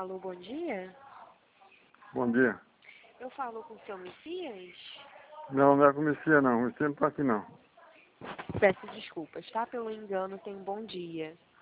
Alô, bom dia. Bom dia. Eu falo com o seu Messias? Não, não é com o Messias não. O Messias não está aqui não. Peço desculpas, tá? Pelo engano, tem bom dia.